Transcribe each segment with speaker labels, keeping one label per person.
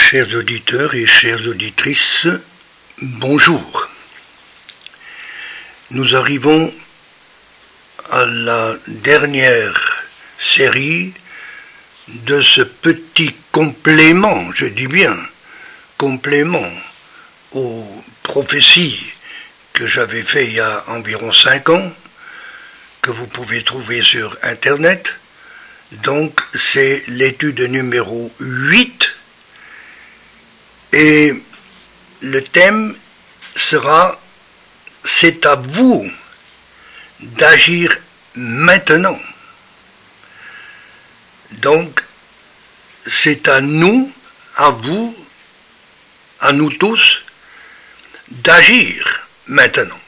Speaker 1: Chers auditeurs et chères auditrices, bonjour. Nous arrivons à la dernière série de ce petit complément, je dis bien, complément aux prophéties que j'avais fait il y a environ 5 ans, que vous pouvez trouver sur Internet. Donc c'est l'étude numéro 8. Et le thème sera « C'est à vous d'agir maintenant ». Donc, c'est à nous, à vous, à nous tous, d'agir maintenant.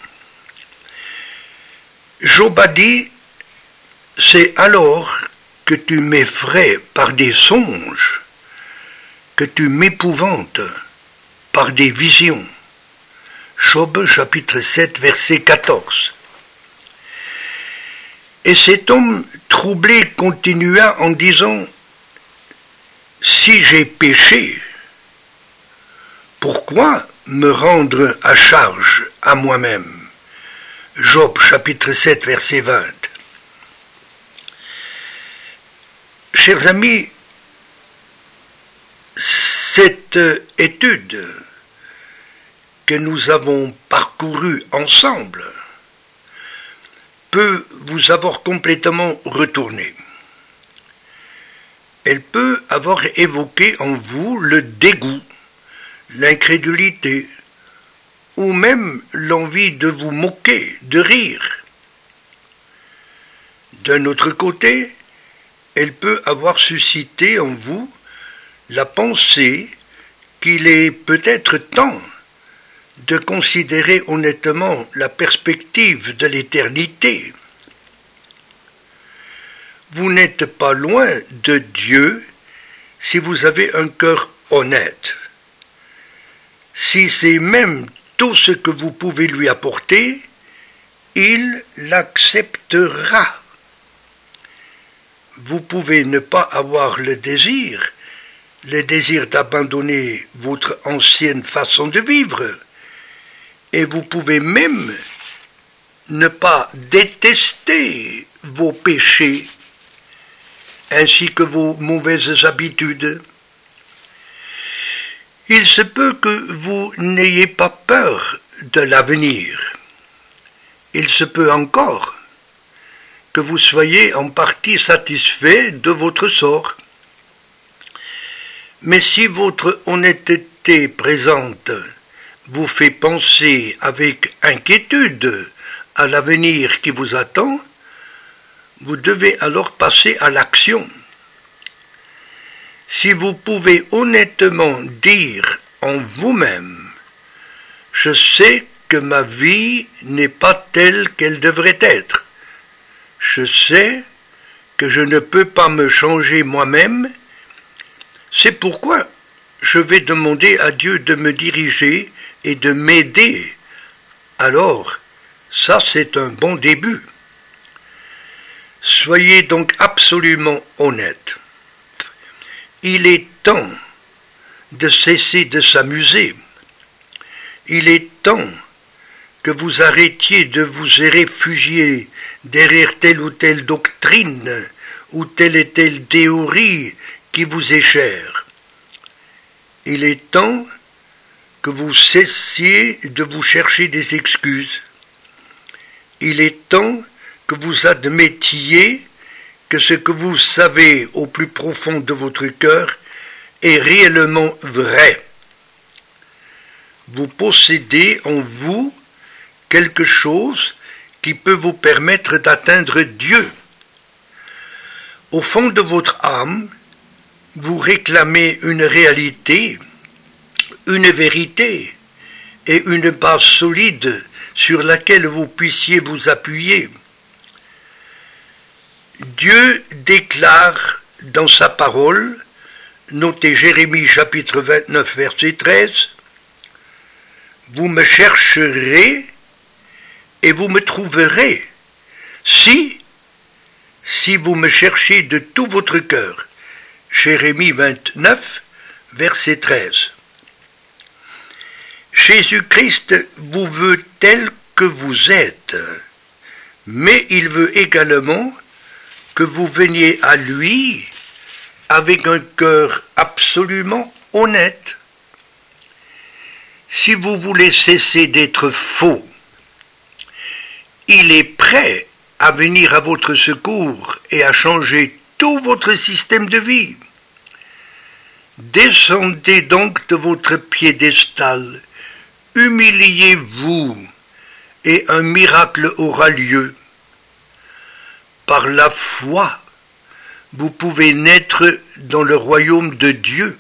Speaker 1: Job a dit « C'est alors que tu m'effraies par des songes, que tu m'épouvantes par des visions. » Job chapitre 7 verset 14. Et cet homme troublé continua en disant « Si j'ai péché, pourquoi me rendre à charge à moi-même » Job chapitre 7 verset 20. Chers amis, cette étude que nous avons parcourue ensemble peut vous avoir complètement retourné. Elle peut avoir évoqué en vous le dégoût, l'incrédulité, ou même l'envie de vous moquer, de rire. D'un autre côté, elle peut avoir suscité en vous la pensée qu'il est peut-être temps de considérer honnêtement la perspective de l'éternité. Vous n'êtes pas loin de Dieu si vous avez un cœur honnête. Si c'est même tout ce que vous pouvez lui apporter, il l'acceptera. Vous pouvez ne pas avoir le désir d'abandonner votre ancienne façon de vivre. Et vous pouvez même ne pas détester vos péchés ainsi que vos mauvaises habitudes. Il se peut que vous n'ayez pas peur de l'avenir. Il se peut encore que vous soyez en partie satisfait de votre sort. Mais si votre honnêteté présente vous fait penser avec inquiétude à l'avenir qui vous attend, vous devez alors passer à l'action. Si vous pouvez honnêtement dire en vous-même « Je sais que ma vie n'est pas telle qu'elle devrait être. Je sais que je ne peux pas me changer moi-même. C'est pourquoi je vais demander à Dieu de me diriger et de m'aider. » Alors, ça c'est un bon début. Soyez donc absolument honnête. Il est temps de cesser de s'amuser. Il est temps que vous arrêtiez de vous réfugier derrière telle ou telle doctrine ou telle et telle théorie qui vous est chère. Il est temps que vous cessiez de vous chercher des excuses. Il est temps que vous admettiez que ce que vous savez au plus profond de votre cœur est réellement vrai. Vous possédez en vous quelque chose qui peut vous permettre d'atteindre Dieu. Au fond de votre âme, vous réclamez une réalité, une vérité et une base solide sur laquelle vous puissiez vous appuyer. Dieu déclare dans sa parole, notez Jérémie chapitre 29 verset 13, « Vous me chercherez et vous me trouverez, si vous me cherchez de tout votre cœur. » Jérémie 29, verset 13. Jésus-Christ vous veut tel que vous êtes, mais il veut également que vous veniez à lui avec un cœur absolument honnête. Si vous voulez cesser d'être faux, il est prêt à venir à votre secours et à changer tout votre système de vie. Descendez donc de votre piédestal, humiliez-vous, et un miracle aura lieu. Par la foi, vous pouvez naître dans le royaume de Dieu.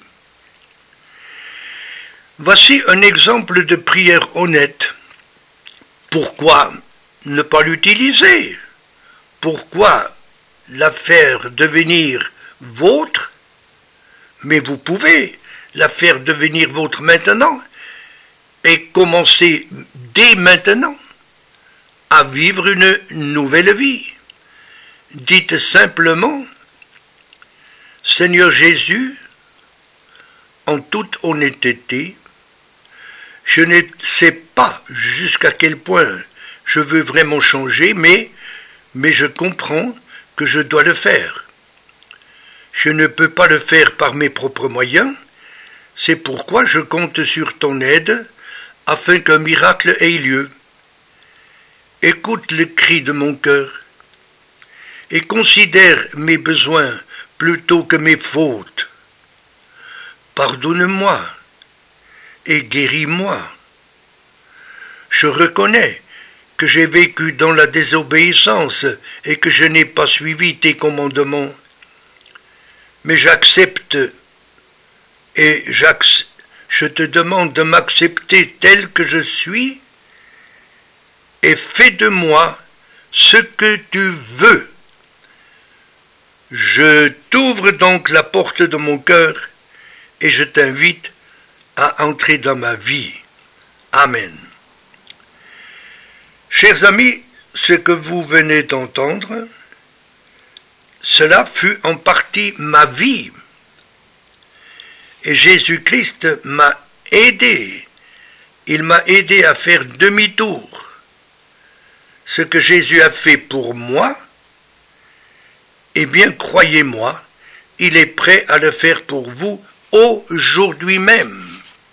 Speaker 1: Voici un exemple de prière honnête. Pourquoi ne pas l'utiliser? Pourquoi la faire devenir vôtre? Mais vous pouvez la faire devenir vôtre maintenant et commencer dès maintenant à vivre une nouvelle vie. Dites simplement, Seigneur Jésus, en toute honnêteté, je ne sais pas jusqu'à quel point je veux vraiment changer, mais je comprends que je dois le faire. Je ne peux pas le faire par mes propres moyens, c'est pourquoi je compte sur ton aide afin qu'un miracle ait lieu. Écoute le cri de mon cœur et considère mes besoins plutôt que mes fautes. Pardonne-moi et guéris-moi. Je reconnais que j'ai vécu dans la désobéissance et que je n'ai pas suivi tes commandements. Mais j'accepte et je te demande de m'accepter tel que je suis et fais de moi ce que tu veux. Je t'ouvre donc la porte de mon cœur et je t'invite à entrer dans ma vie. Amen. Chers amis, ce que vous venez d'entendre, cela fut en partie ma vie. Et Jésus-Christ m'a aidé. Il m'a aidé à faire demi-tour. Ce que Jésus a fait pour moi, eh bien, croyez-moi, il est prêt à le faire pour vous aujourd'hui même.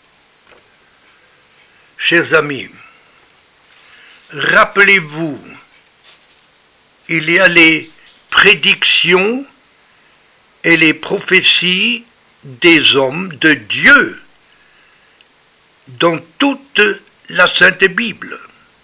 Speaker 1: Chers amis, rappelez-vous, il y a les prédictions et les prophéties des hommes de Dieu dans toute la Sainte Bible.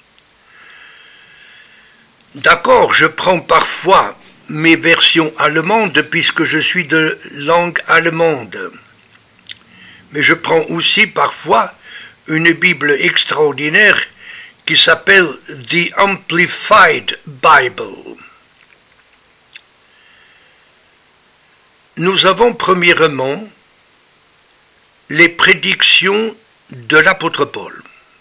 Speaker 1: D'accord, je prends parfois mes versions allemandes puisque je suis de langue allemande, mais je prends aussi parfois une Bible extraordinaire qui s'appelle The Amplified Bible. Nous avons premièrement les prédictions de l'apôtre Paul.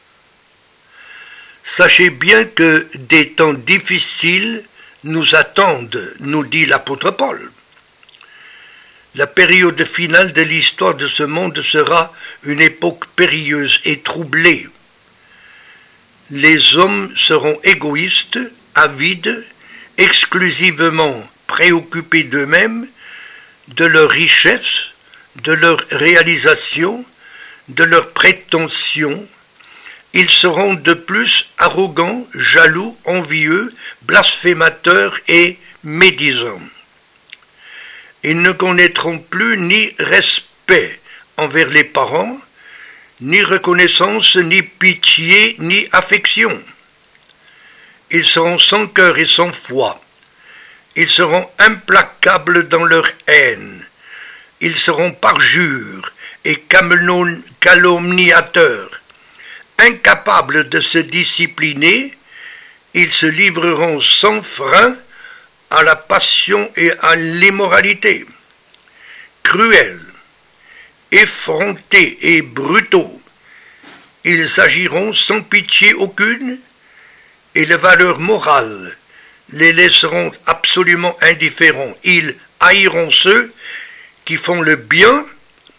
Speaker 1: Sachez bien que des temps difficiles nous attendent, nous dit l'apôtre Paul. La période finale de l'histoire de ce monde sera une époque périlleuse et troublée. Les hommes seront égoïstes, avides, exclusivement préoccupés d'eux-mêmes, de leur richesse, de leur réalisation, de leurs prétentions. Ils seront de plus arrogants, jaloux, envieux, blasphémateurs et médisants. Ils ne connaîtront plus ni respect envers les parents, ni reconnaissance, ni pitié, ni affection. Ils seront sans cœur et sans foi. Ils seront implacables dans leur haine. Ils seront parjures et calomniateurs. Incapables de se discipliner, ils se livreront sans frein à la passion et à l'immoralité. Cruels, effrontés et brutaux, ils agiront sans pitié aucune et les valeurs morales les laisseront absolument indifférents. Ils haïront ceux qui font le bien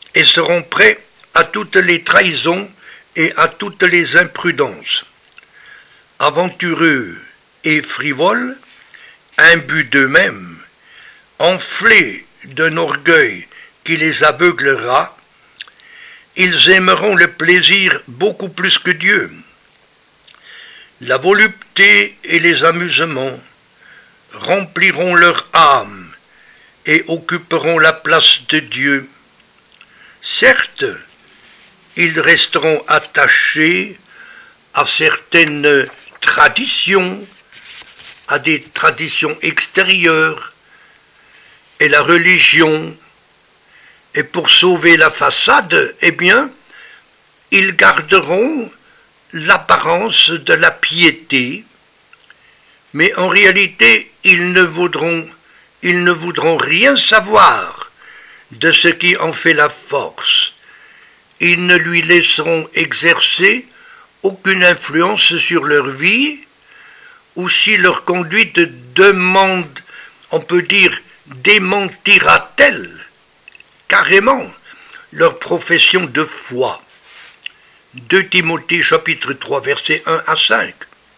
Speaker 1: et seront prêts à toutes les trahisons et à toutes les imprudences. Aventureux et frivoles, imbus d'eux-mêmes, enflés d'un orgueil qui les aveuglera, ils aimeront le plaisir beaucoup plus que Dieu. La volupté et les amusements rempliront leur âme et occuperont la place de Dieu. Certes, ils resteront attachés à certaines traditions, à des traditions extérieures, et la religion, et pour sauver la façade, eh bien, ils garderont l'apparence de la piété, mais en réalité, ils ne voudront rien savoir de ce qui en fait la force. Ils ne lui laisseront exercer aucune influence sur leur vie, ou si leur conduite demande, on peut dire, démentira-t-elle carrément leur profession de foi. 2 Timothée chapitre 3 versets 1 à 5.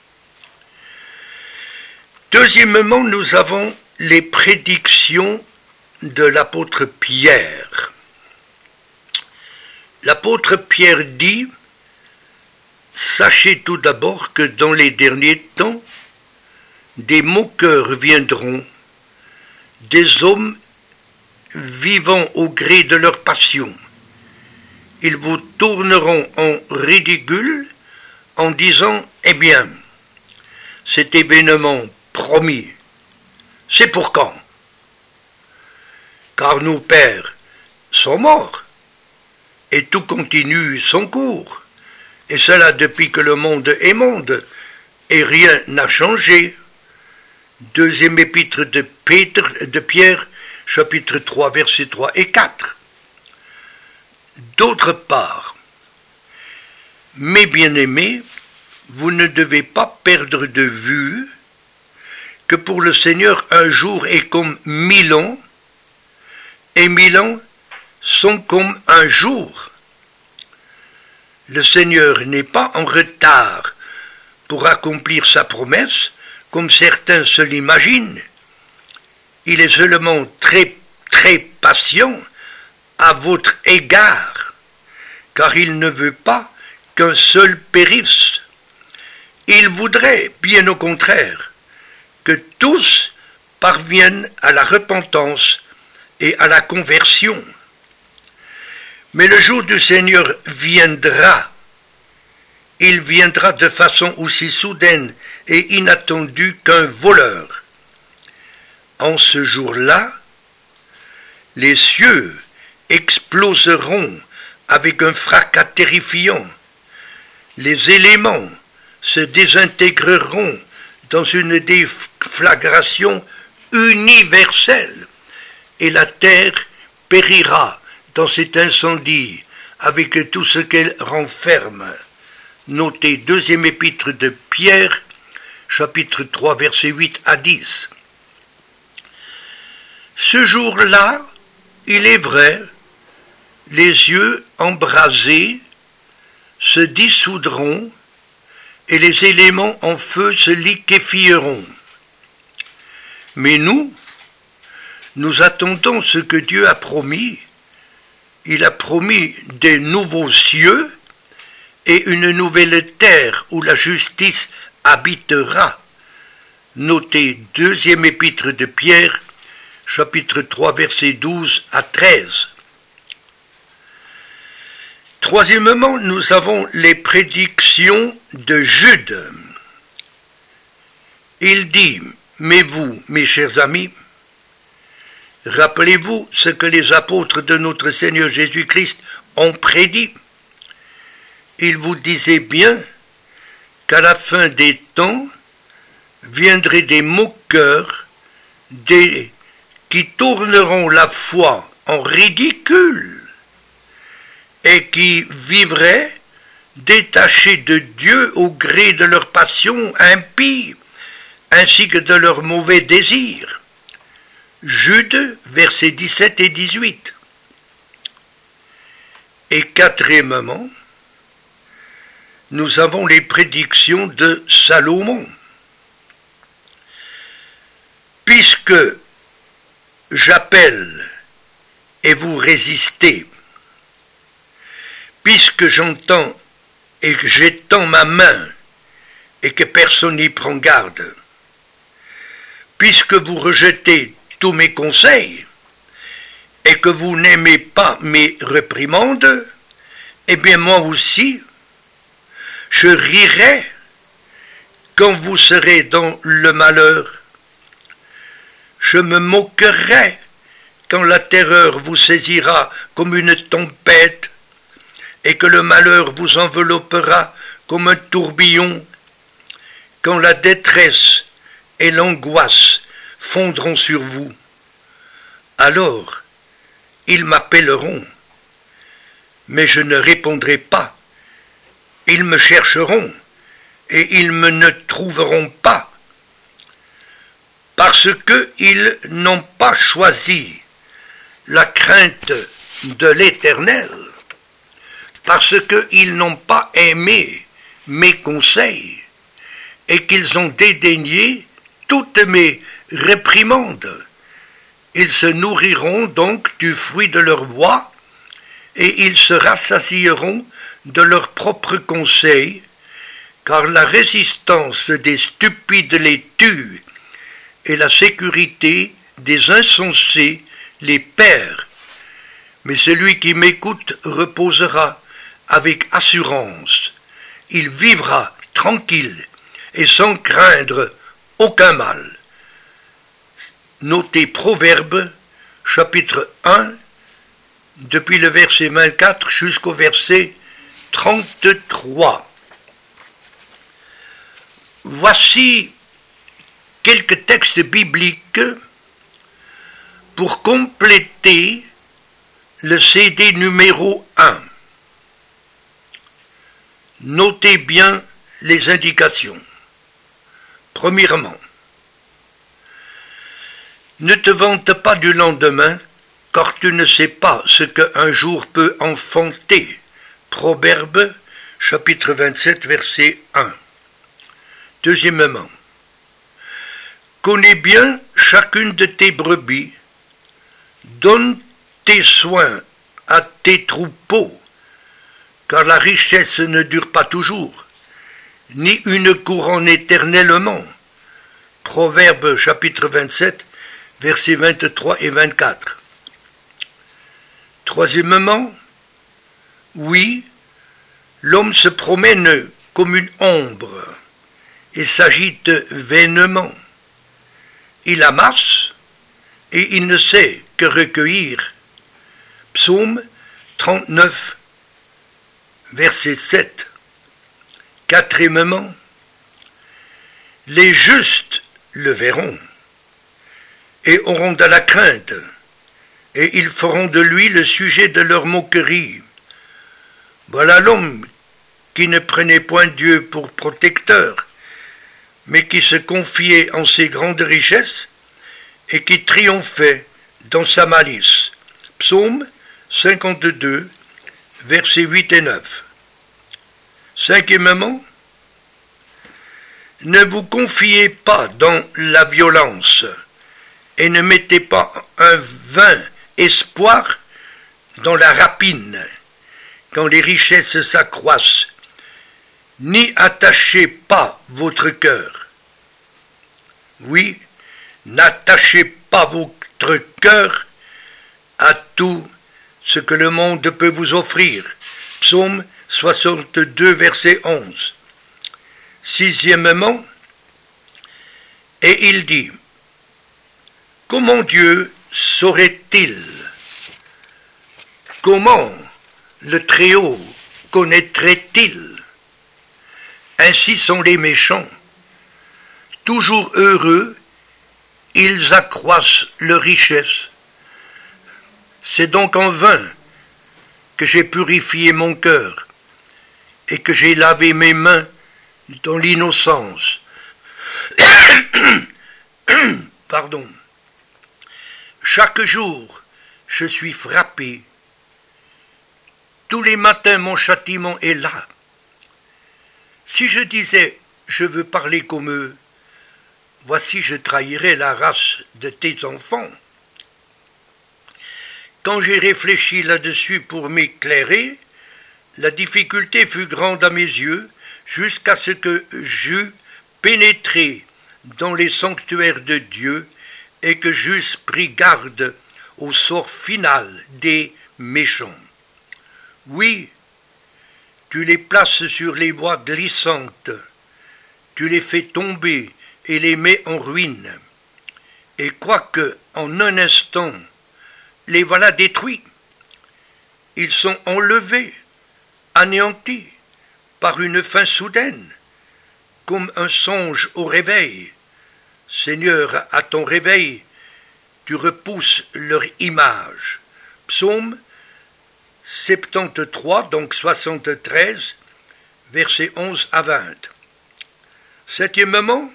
Speaker 1: Deuxièmement, nous avons les prédictions de l'apôtre Pierre. L'apôtre Pierre dit: sachez tout d'abord que dans les derniers temps, des moqueurs viendront, des hommes vivant au gré de leur passion. Ils vous tourneront en ridicule en disant: eh bien, cet événement promis, c'est pour quand? Car nos pères sont morts, et tout continue son cours, et cela depuis que le monde est monde, et rien n'a changé. Deuxième épître de Pierre, chapitre 3, versets 3 et 4. D'autre part, mes bien-aimés, vous ne devez pas perdre de vue que pour le Seigneur un jour est comme 1000 ans, et 1000 ans sont comme un jour. Le Seigneur n'est pas en retard pour accomplir sa promesse, comme certains se l'imaginent. Il est seulement très, très patient à votre égard, car il ne veut pas qu'un seul périsse. Il voudrait, bien au contraire, que tous parviennent à la repentance et à la conversion. Mais le jour du Seigneur viendra. Il viendra de façon aussi soudaine et inattendue qu'un voleur. En ce jour-là, les cieux exploseront avec un fracas terrifiant. Les éléments se désintégreront dans une déflagration universelle et la terre périra dans cet incendie avec tout ce qu'elle renferme. Notez deuxième épître de Pierre, chapitre 3, versets 8 à 10. Ce jour-là, il est vrai, les yeux embrasés se dissoudront et les éléments en feu se liquéfieront. Mais nous attendons ce que Dieu a promis. Il a promis des nouveaux cieux et une nouvelle terre où la justice habitera. Notez deuxième épître de Pierre, chapitre 3, versets 12 à 13. Troisièmement, nous avons les prédictions de Jude. Il dit: mais vous, mes chers amis, rappelez-vous ce que les apôtres de notre Seigneur Jésus-Christ ont prédit. Ils vous disaient bien qu'à la fin des temps viendraient des moqueurs, qui tourneront la foi en ridicule et qui vivraient détachés de Dieu au gré de leurs passions impies ainsi que de leurs mauvais désirs. Jude, versets 17 et 18. Et quatrièmement, nous avons les prédictions de Salomon. Puisque j'appelle et vous résistez, puisque j'entends et que j'étends ma main et que personne n'y prend garde, puisque vous rejetez tous mes conseils et que vous n'aimez pas mes réprimandes, eh bien moi aussi, je rirai quand vous serez dans le malheur. Je me moquerai quand la terreur vous saisira comme une tempête et que le malheur vous enveloppera comme un tourbillon, quand la détresse et l'angoisse fondront sur vous. Alors, ils m'appelleront, mais je ne répondrai pas. Ils me chercheront, et ils me ne trouveront pas, parce qu'ils n'ont pas choisi la crainte de l'Éternel, parce qu'ils n'ont pas aimé mes conseils, et qu'ils ont dédaigné toutes mes réprimandes. Ils se nourriront donc du fruit de leur voix, et ils se rassasieront de leurs propres conseils, car la résistance des stupides les tue, et la sécurité des insensés les perd. Mais celui qui m'écoute reposera avec assurance. Il vivra tranquille et sans craindre aucun mal. Notez Proverbes, chapitre 1, depuis le verset 24 jusqu'au verset 33. Voici quelques textes bibliques pour compléter le CD numéro 1. Notez bien les indications. Premièrement, ne te vante pas du lendemain, car tu ne sais pas ce qu'un jour peut enfanter. Proverbes, chapitre 27, verset 1. Deuxièmement, connais bien chacune de tes brebis, donne tes soins à tes troupeaux, car la richesse ne dure pas toujours, ni une couronne éternellement. Proverbes chapitre 27, versets 23 et 24. Troisièmement, oui, l'homme se promène comme une ombre et s'agite vainement. Il amasse et il ne sait que recueillir. Psaume 39, verset 7. Quatrièmement, les justes le verront et auront de la crainte, et ils feront de lui le sujet de leur moquerie. Voilà l'homme qui ne prenait point Dieu pour protecteur, mais qui se confiait en ses grandes richesses et qui triomphait dans sa malice. Psaume 52, versets 8 et 9. Cinquièmement, ne vous confiez pas dans la violence et ne mettez pas un vain espoir dans la rapine quand les richesses s'accroissent, n'y attachez pas votre cœur. Oui, n'attachez pas votre cœur à tout ce que le monde peut vous offrir. Psaume 62, verset 11. Sixièmement, et il dit, comment Dieu saurait-il? Comment le Très-Haut connaîtrait-il? Ainsi sont les méchants. Toujours heureux, ils accroissent leur richesse. C'est donc en vain que j'ai purifié mon cœur et que j'ai lavé mes mains dans l'innocence. Pardon. Chaque jour, je suis frappé. Tous Tous les matins mon châtiment est là. Si je disais je veux parler comme eux, voici je trahirais la race de tes enfants. Quand j'ai réfléchi là-dessus pour m'éclairer, la difficulté fut grande à mes yeux, jusqu'à ce que j'eus pénétré dans les sanctuaires de Dieu et que j'eusse pris garde au sort final des méchants. Oui, tu les places sur les voies glissantes, tu les fais tomber et les mets en ruine. Et quoique, en un instant, les voilà détruits, ils sont enlevés, anéantis, par une fin soudaine, comme un songe au réveil. Seigneur, à ton réveil, tu repousses leur image. Psaume 73, donc 73, versets 11 à 20. Septièmement,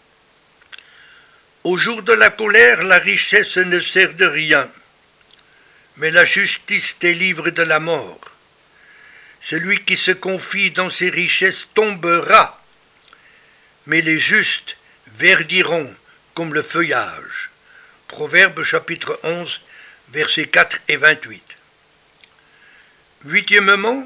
Speaker 1: au jour de la colère, la richesse ne sert de rien, mais la justice délivre de la mort. Celui qui se confie dans ses richesses tombera, mais les justes verdiront comme le feuillage. Proverbe chapitre 11, versets 4 et 28. Huitièmement,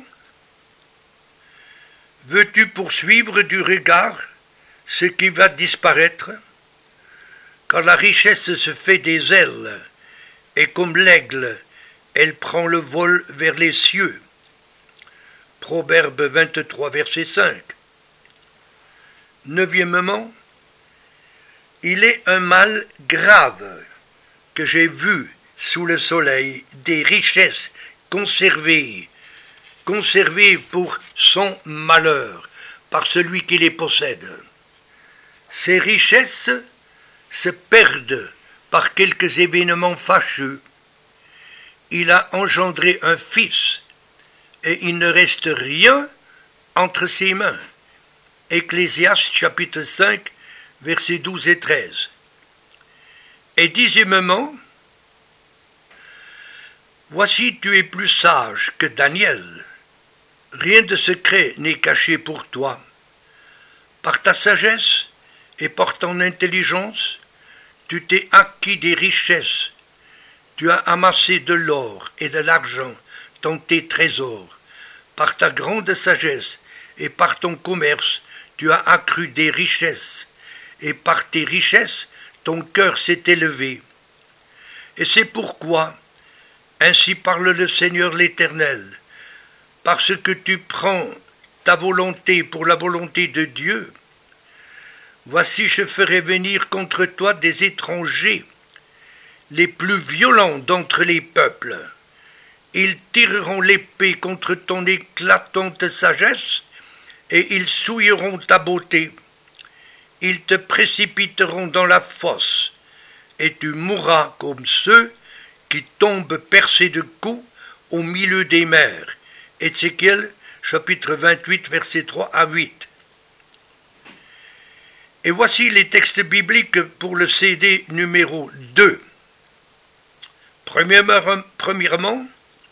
Speaker 1: veux-tu poursuivre du regard ce qui va disparaître? Quand la richesse se fait des ailes, et comme l'aigle, elle prend le vol vers les cieux. Proverbe 23, verset 5. Neuvièmement, il est un mal grave que j'ai vu sous le soleil, des richesses conservées pour son malheur, par celui qui les possède. Ces richesses se perdent par quelques événements fâcheux. Il a engendré un fils, et il ne reste rien entre ses mains. Ecclésiaste chapitre 5, versets 12 et 13. Et dixièmement, voici tu es plus sage que Daniel. Rien de secret n'est caché pour toi. Par ta sagesse et par ton intelligence, tu t'es acquis des richesses. Tu as amassé de l'or et de l'argent dans tes trésors. Par ta grande sagesse et par ton commerce, tu as accru des richesses. Et par tes richesses, ton cœur s'est élevé. Et c'est pourquoi, ainsi parle le Seigneur l'Éternel, parce que tu prends ta volonté pour la volonté de Dieu, voici je ferai venir contre toi des étrangers, les plus violents d'entre les peuples. Ils tireront l'épée contre ton éclatante sagesse, et ils souilleront ta beauté. Ils te précipiteront dans la fosse, et tu mourras comme ceux qui tombent percés de coups au milieu des mers. Ézéchiel, chapitre 28, versets 3 à 8. Et voici les textes bibliques pour le CD numéro 2. Premièrement,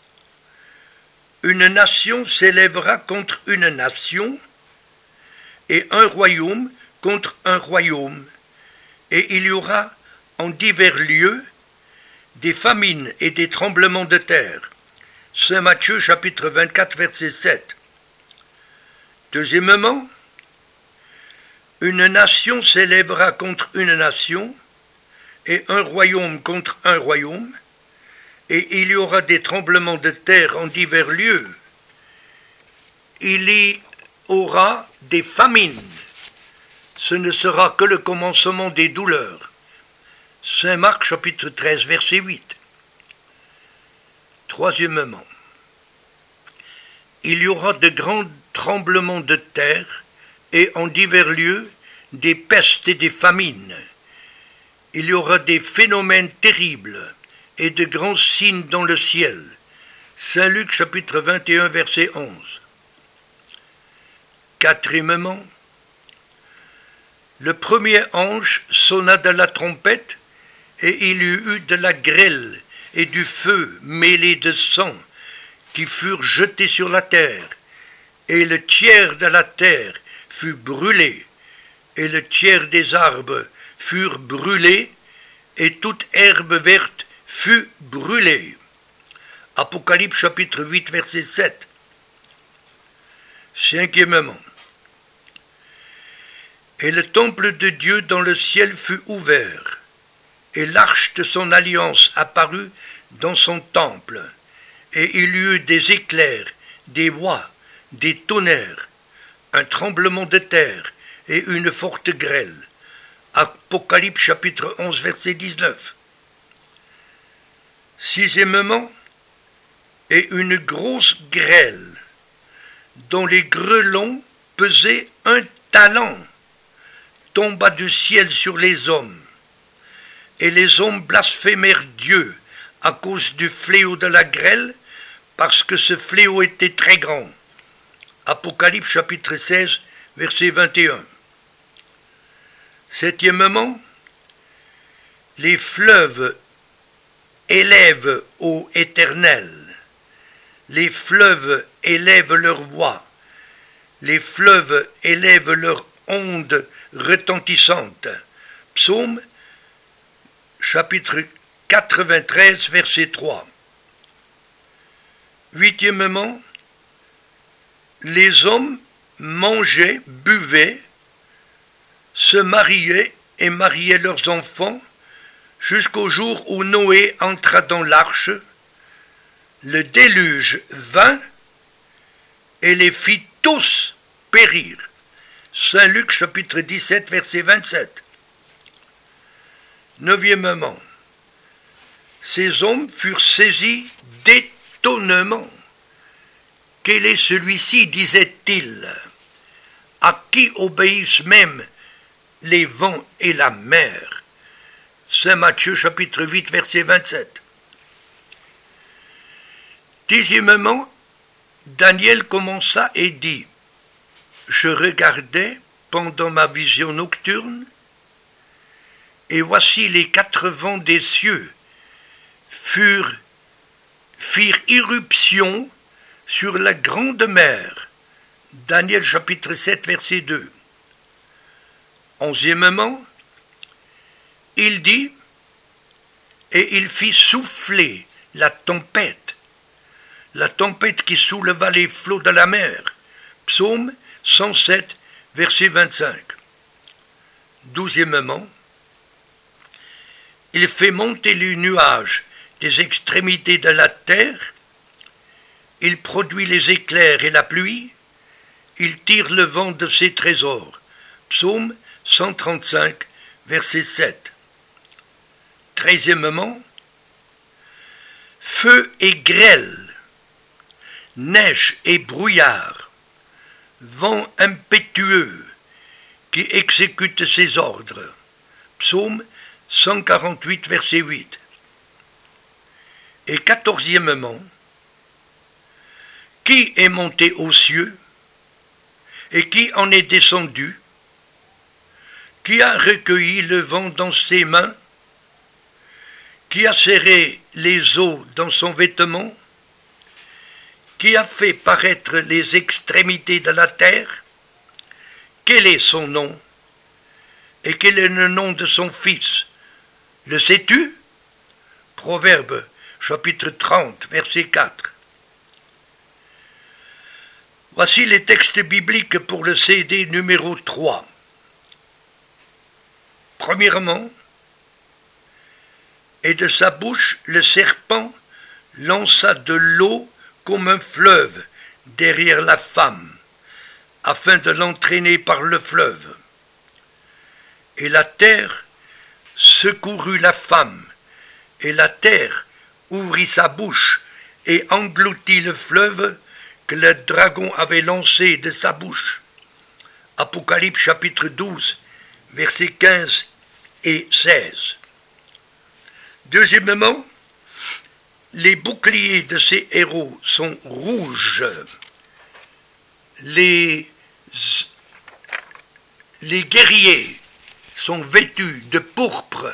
Speaker 1: une nation s'élèvera contre une nation, et un royaume contre un royaume, et il y aura en divers lieux des famines et des tremblements de terre. Saint Matthieu, chapitre 24, verset 7. Deuxièmement, une nation s'élèvera contre une nation, et un royaume contre un royaume, et il y aura des tremblements de terre en divers lieux. Il y aura des famines. Ce ne sera que le commencement des douleurs. Saint Marc, chapitre 13, verset 8. Troisièmement, il y aura de grands tremblements de terre et en divers lieux des pestes et des famines. Il y aura des phénomènes terribles et de grands signes dans le ciel. Saint Luc, chapitre 21, verset 11. Quatrièmement, le premier ange sonna de la trompette, et il y eut de la grêle et du feu mêlés de sang, qui furent jetés sur la terre, et le tiers de la terre fut brûlé, et le tiers des arbres furent brûlés, et toute herbe verte fut brûlée. Apocalypse chapitre 8, verset 7. Cinquièmement, et le temple de Dieu dans le ciel fut ouvert, et l'arche de son alliance apparut dans son temple, et il y eut des éclairs, des voix, des tonnerres, un tremblement de terre et une forte grêle. Apocalypse chapitre 11, verset 19. Sixièmement, et une grosse grêle, dont les grêlons pesaient 1 talent, tomba du ciel sur les hommes. Et les hommes blasphémèrent Dieu à cause du fléau de la grêle, parce que ce fléau était très grand. Apocalypse chapitre 16, verset 21. Septièmement, les fleuves élèvent ô Éternel. Les fleuves élèvent leur voix. Les fleuves élèvent leur onde retentissante. Psaume chapitre 93, verset 3. Huitièmement, les hommes mangeaient, buvaient, se mariaient et mariaient leurs enfants jusqu'au jour où Noé entra dans l'arche. Le déluge vint et les fit tous périr. Saint Luc chapitre 17, verset 27. Neuvièmement, ces hommes furent saisis d'étonnement. Quel est celui-ci, disait-il, à qui obéissent même les vents et la mer? Saint Matthieu chapitre 8, verset 27. Dixièmement, Daniel commença et dit, je regardais pendant ma vision nocturne, et voici les 4 vents des cieux firent irruption sur la grande mer. Daniel chapitre 7, verset 2. Onzièmement, il dit, et il fit souffler la tempête qui souleva les flots de la mer. Psaume 107, verset 25. Douzièmement, il fait monter les nuages des extrémités de la terre, il produit les éclairs et la pluie, il tire le vent de ses trésors. Psaume 135, verset 7. Treizièmement, feu et grêle, neige et brouillard, vent impétueux qui exécute ses ordres. Psaume 148, verset 8. Et quatorzièmement, qui est monté aux cieux et qui en est descendu, qui a recueilli le vent dans ses mains, qui a serré les eaux dans son vêtement, qui a fait paraître les extrémités de la terre? Quel est son nom? Et quel est le nom de son fils? Le sais-tu? Proverbe, chapitre 30, verset 4. Voici les textes bibliques pour le CD numéro 3. Premièrement, et de sa bouche le serpent lança de l'eau comme un fleuve derrière la femme, afin de l'entraîner par le fleuve. Et la terre secourut la femme, et la terre ouvrit sa bouche et engloutit le fleuve que le dragon avait lancé de sa bouche. Apocalypse chapitre 12, versets 15 et 16. Deuxièmement, les boucliers de ces héros sont rouges. Les guerriers sont vêtus de pourpre,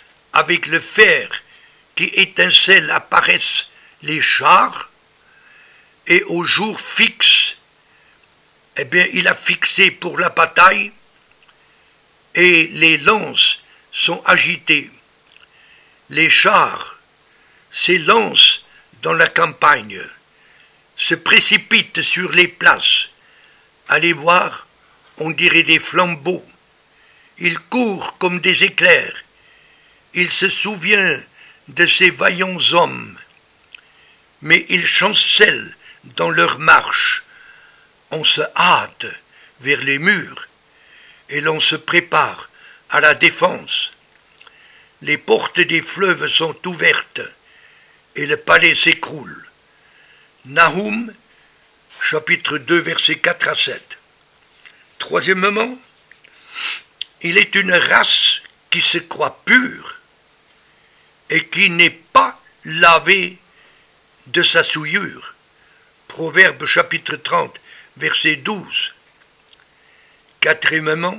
Speaker 1: avec le fer qui étincelle apparaissent les chars, et au jour fixe, eh bien, il a fixé pour la bataille, et les lances sont agitées. Les chars s'élancent dans la campagne, se précipitent sur les places. Allez voir, on dirait des flambeaux. Ils courent comme des éclairs. Il se souvient de ces vaillants hommes, mais ils chancellent dans leur marche. On se hâte vers les murs et l'on se prépare à la défense. Les portes des fleuves sont ouvertes et le palais s'écroule. Nahum, chapitre 2, versets 4 à 7. Troisièmement, il est une race qui se croit pure et qui n'est pas lavée de sa souillure. Proverbe chapitre 30, verset 12. Quatrièmement,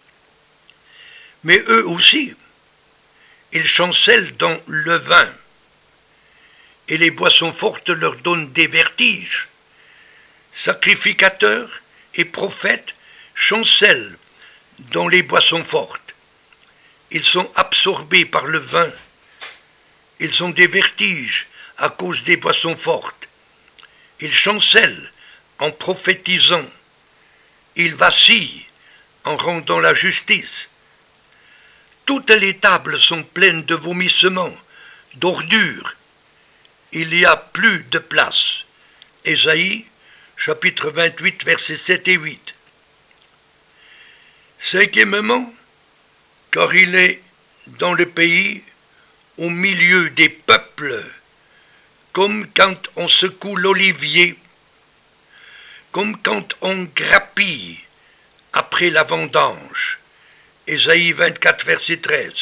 Speaker 1: mais eux aussi, ils chancellent dans le vin, et les boissons fortes leur donnent des vertiges. Sacrificateurs et prophètes chancellent dans les boissons fortes. Ils sont absorbés par le vin. Ils ont des vertiges à cause des boissons fortes. Ils chancellent en prophétisant. Ils vacillent en rendant la justice. Toutes les tables sont pleines de vomissements, d'ordures. Il n'y a plus de place. Ésaïe, chapitre 28, versets 7 et 8. Cinquièmement, car il est dans le pays, au milieu des peuples, comme quand on secoue l'olivier, comme quand on grappille après la vendange. Ésaïe 24, verset 13.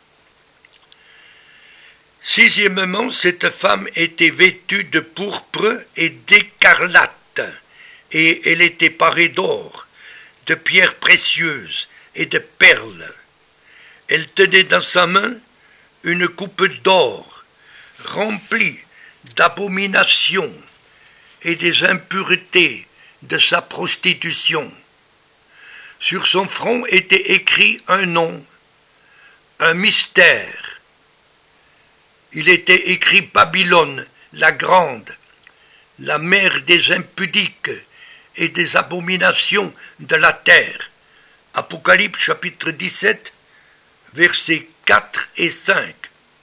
Speaker 1: Sixièmement, cette femme était vêtue de pourpre et d'écarlate, et elle était parée d'or, de pierres précieuses et de perles. Elle tenait dans sa main une coupe d'or, remplie d'abominations et des impuretés de sa prostitution. Sur son front était écrit un nom, un mystère. Il était écrit Babylone, la grande, la mère des impudiques et des abominations de la terre. Apocalypse chapitre 17, versets 4 et 5.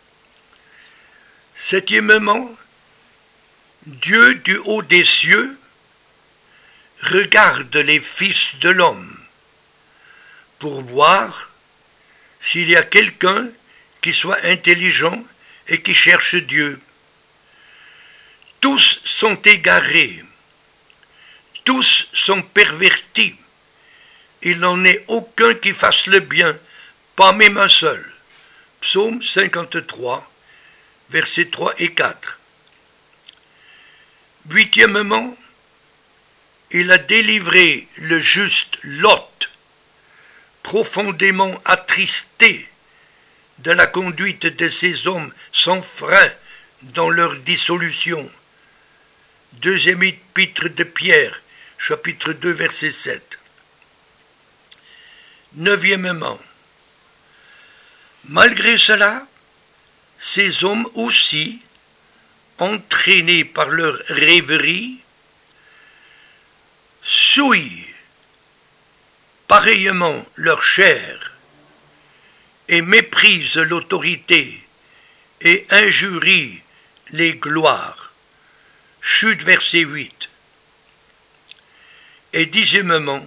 Speaker 1: Septièmement, Dieu du haut des cieux regarde les fils de l'homme pour voir s'il y a quelqu'un qui soit intelligent et qui cherche Dieu. Tous sont égarés, tous sont pervertis. Il n'en est aucun qui fasse le bien, pas même un seul. Psaume 53, versets 3 et 4. Huitièmement, il a délivré le juste Lot, profondément attristé de la conduite de ces hommes sans frein dans leur dissolution. Deuxième épître de Pierre, chapitre 2, verset 7. Neuvièmement, malgré cela, ces hommes aussi, entraînés par leur rêverie, souillent pareillement leur chair et méprisent l'autorité et injurient les gloires. Chute verset 8. Et dixièmement,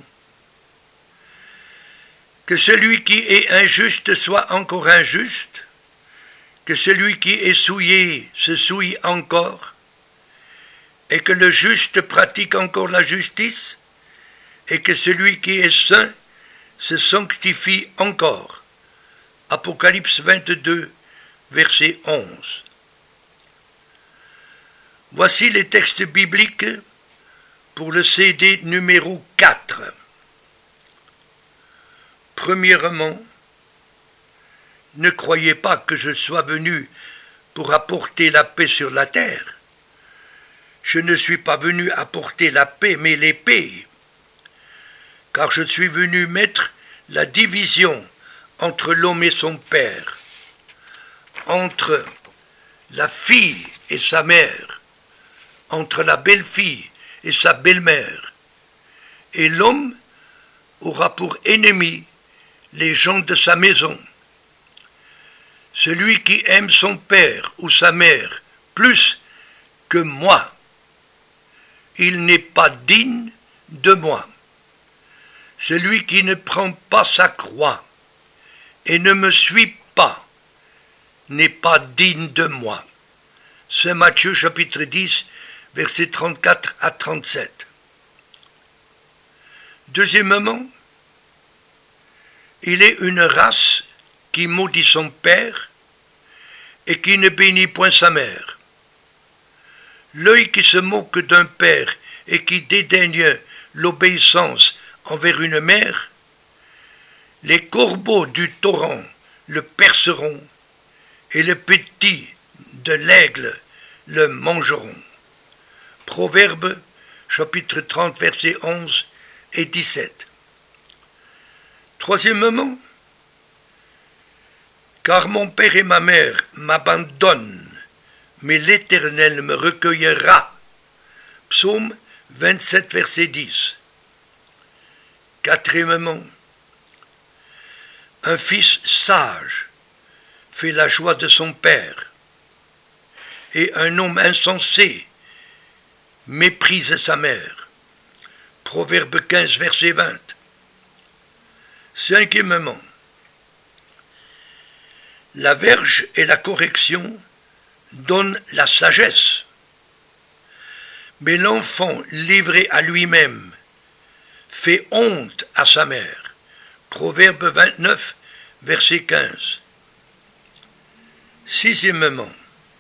Speaker 1: que celui qui est injuste soit encore injuste, que celui qui est souillé se souille encore, et que le juste pratique encore la justice, et que celui qui est saint se sanctifie encore. Apocalypse 22, verset 11. Voici les textes bibliques pour le CD numéro 4. Premièrement, ne croyez pas que je sois venu pour apporter la paix sur la terre. Je ne suis pas venu apporter la paix, mais l'épée, car je suis venu mettre la division entre l'homme et son père, entre la fille et sa mère, entre la belle-fille et sa belle-mère, et l'homme aura pour ennemi les gens de sa maison. Celui qui aime son père ou sa mère plus que moi, il n'est pas digne de moi. Celui qui ne prend pas sa croix et ne me suit pas n'est pas digne de moi. C'est Matthieu chapitre 10, versets 34 à 37. Deuxièmement, il est une race qui maudit son père et qui ne bénit point sa mère. L'œil qui se moque d'un père et qui dédaigne l'obéissance envers une mère, les corbeaux du torrent le perceront et les petits de l'aigle le mangeront. Proverbe chapitre 30 versets 11 et 17. Troisièmement, car mon père et ma mère m'abandonnent, mais l'Éternel me recueillera. Psaume 27 verset 10. Quatrièmement, un fils sage fait la joie de son père, et un homme insensé méprise sa mère. Proverbe 15 verset 20. Cinquièmement, la verge et la correction donnent la sagesse, mais l'enfant livré à lui-même fait honte à sa mère. Proverbe 29, verset 15. Sixièmement,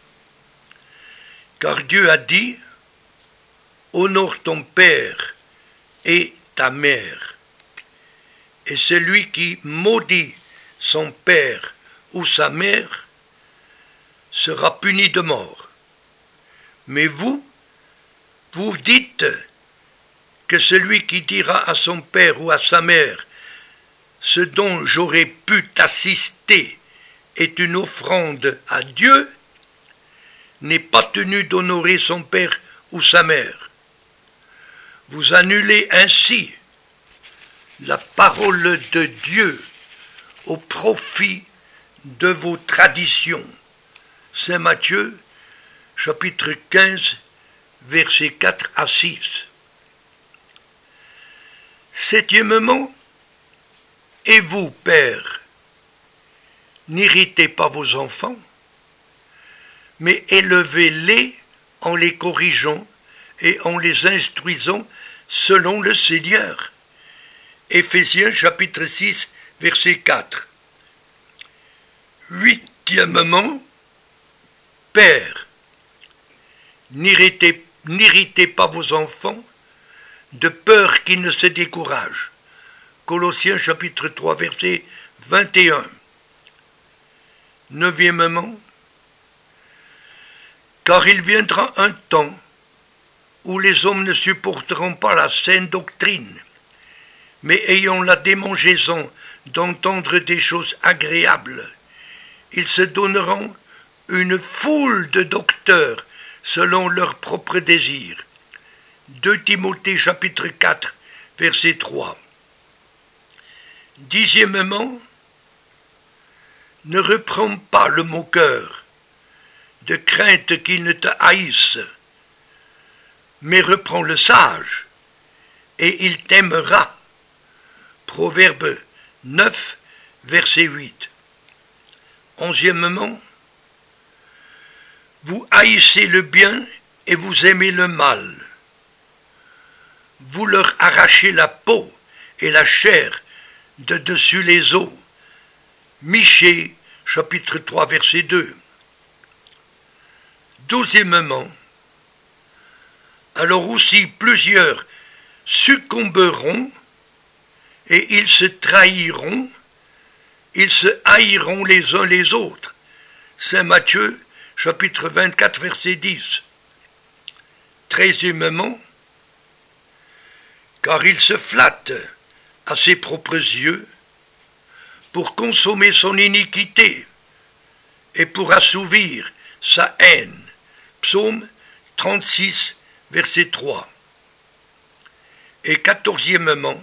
Speaker 1: car Dieu a dit, honore ton père et ta mère, et celui qui maudit son père ou sa mère sera puni de mort. Mais vous dites que celui qui dira à son père ou à sa mère ce dont j'aurais pu t'assister est une offrande à Dieu, n'est pas tenu d'honorer son père ou sa mère. Vous annulez ainsi la parole de Dieu au profit de vos traditions. Saint Matthieu, chapitre 15, versets 4 à 6. Septièmement, et vous, pères, n'irritez pas vos enfants, mais élevez-les en les corrigeant et en les instruisant selon le Seigneur. Éphésiens chapitre 6, verset 4. Huitièmement, pères, n'irritez pas vos enfants, de peur qu'ils ne se découragent. Colossiens chapitre 3, verset 21. Neuvièmement, car il viendra un temps où les hommes ne supporteront pas la saine doctrine, mais ayant la démangeaison d'entendre des choses agréables, ils se donneront une foule de docteurs selon leurs propres désirs. 2 Timothée chapitre 4, verset 3. Dixièmement, ne reprends pas le moqueur, de crainte qu'il ne te haïsse, mais reprends le sage, et il t'aimera. Proverbe 9, verset 8. Onzièmement, vous haïssez le bien et vous aimez le mal. Vous leur arrachez la peau et la chair de dessus les os. Michée, chapitre 3, verset 2. Douzièmement, alors aussi plusieurs succomberont et ils se trahiront, ils se haïront les uns les autres. Saint Matthieu, chapitre 24, verset 10. 13e, car il se flatte à ses propres yeux pour consommer son iniquité et pour assouvir sa haine. Psaume 36, verset 3. Et 14e,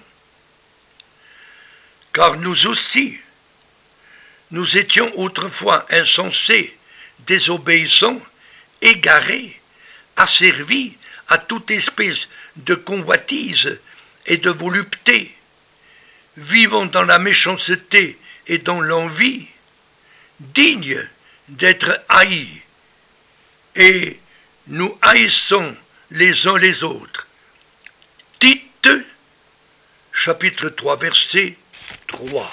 Speaker 1: car nous aussi, nous étions autrefois insensés, désobéissants, égarés, asservis à toute espèce de convoitise et de volupté, vivant dans la méchanceté et dans l'envie, dignes d'être haïs, et nous haïssons les uns les autres. Tite, chapitre 3, verset 3.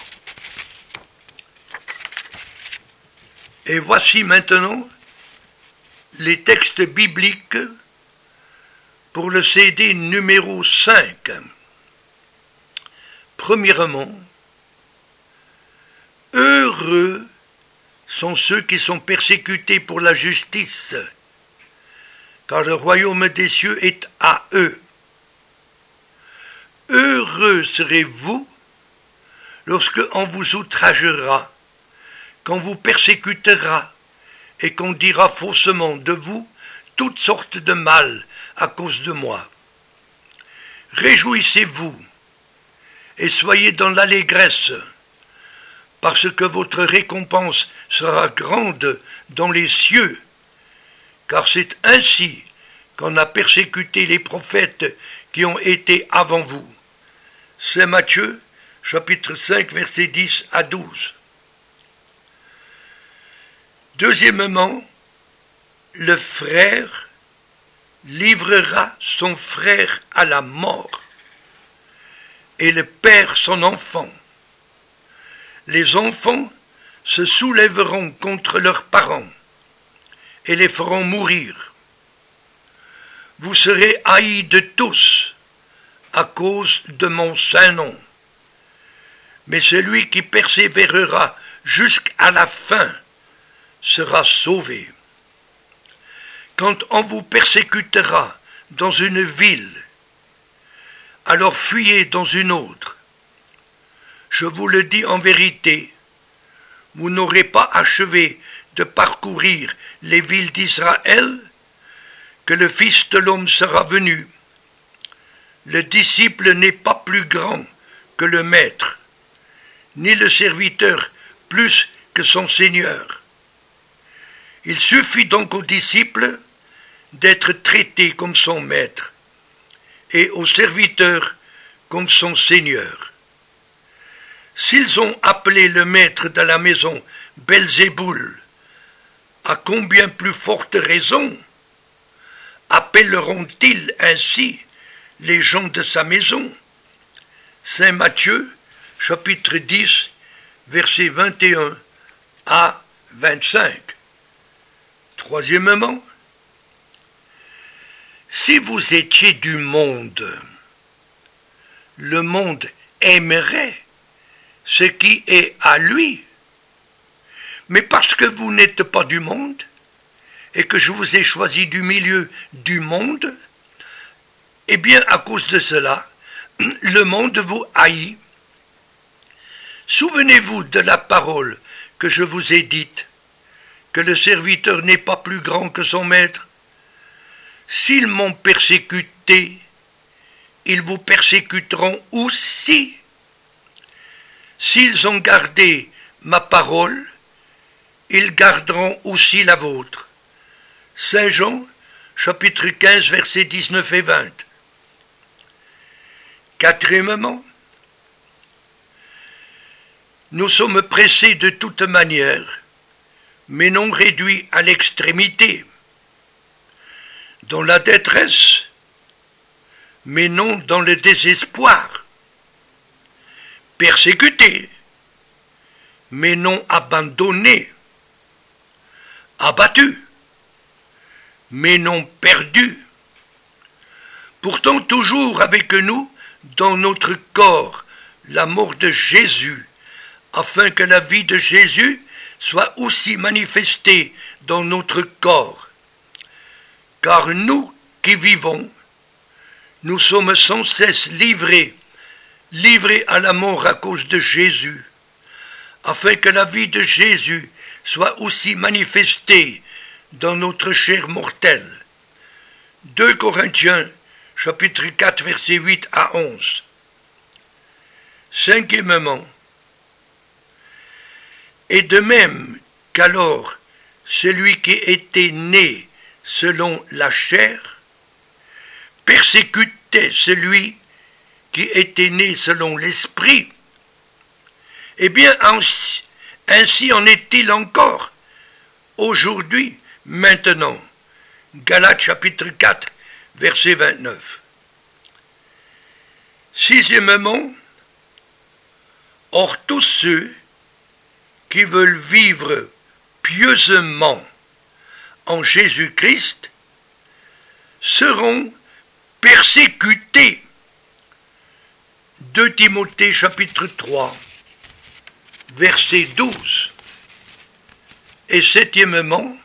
Speaker 1: Et voici maintenant les textes bibliques pour le CD numéro 5. Premièrement, heureux sont ceux qui sont persécutés pour la justice, car le royaume des cieux est à eux. Heureux serez-vous lorsque on vous outragera, qu'on vous persécutera et qu'on dira faussement de vous toutes sortes de mal à cause de moi. Réjouissez-vous et soyez dans l'allégresse, parce que votre récompense sera grande dans les cieux, car c'est ainsi qu'on a persécuté les prophètes qui ont été avant vous. C'est Matthieu, chapitre 5, versets 10 à 12. Deuxièmement, le frère livrera son frère à la mort, et le père son enfant. Les enfants se soulèveront contre leurs parents et les feront mourir. Vous serez haïs de tous à cause de mon saint nom. Mais celui qui persévérera jusqu'à la fin sera sauvé. Quand on vous persécutera dans une ville, alors fuyez dans une autre. Je vous le dis en vérité, vous n'aurez pas achevé de parcourir les villes d'Israël que le Fils de l'homme sera venu. Le disciple n'est pas plus grand que le maître, ni le serviteur plus que son Seigneur. Il suffit donc au disciple d'être traité comme son maître et au serviteur comme son Seigneur. S'ils ont appelé le maître de la maison Belzéboul, à combien plus forte raison appelleront-ils ainsi les gens de sa maison? Saint Matthieu, chapitre 10, versets 21 à 25. Troisièmement, si vous étiez du monde, le monde aimerait ce qui est à lui. Mais parce que vous n'êtes pas du monde, et que je vous ai choisi du milieu du monde, eh bien à cause de cela, le monde vous haït. Souvenez-vous de la parole que je vous ai dite, que le serviteur n'est pas plus grand que son maître. S'ils m'ont persécuté, ils vous persécuteront aussi. S'ils ont gardé ma parole, ils garderont aussi la vôtre. Saint Jean, chapitre 15, versets 19 et 20. Quatrièmement, nous sommes pressés de toute manière, mais non réduits à l'extrémité, dans la détresse, mais non dans le désespoir, persécutés, mais non abandonnés, abattus, mais non perdus, pourtant toujours avec nous dans notre corps la mort de Jésus, afin que la vie de Jésus soit aussi manifestée dans notre corps. Car nous qui vivons, nous sommes sans cesse livrés à la mort à cause de Jésus, afin que la vie de Jésus soit aussi manifestée dans notre chair mortelle. 2 Corinthiens, chapitre 4, versets 8 à 11. Cinquièmement, et de même qu'alors celui qui était né selon la chair persécutait celui qui était né selon l'esprit, eh bien ainsi en est-il encore aujourd'hui, maintenant. Galates chapitre 4, verset 29. Sixièmement, or tous ceux qui veulent vivre pieusement en Jésus-Christ seront persécutés. 2 Timothée chapitre 3, verset 12. Et septièmement,